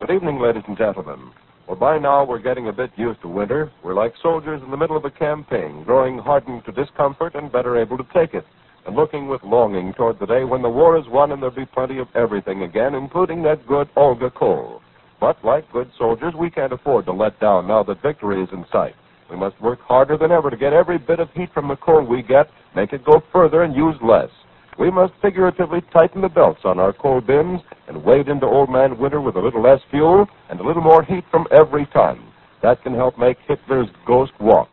Good evening, ladies and gentlemen. Well, by now we're getting a bit used to winter. We're like soldiers in the middle of a campaign, growing hardened to discomfort and better able to take it, and looking with longing toward the day when the war is won and there'll be plenty of everything again, including that good Olga coal. But like good soldiers, we can't afford to let down now that victory is in sight. We must work harder than ever to get every bit of heat from the coal we get, make it go further and use less. We must figuratively tighten the belts on our coal bins and wade into old man winter with a little less fuel and a little more heat from every ton. That can help make Hitler's ghost walk.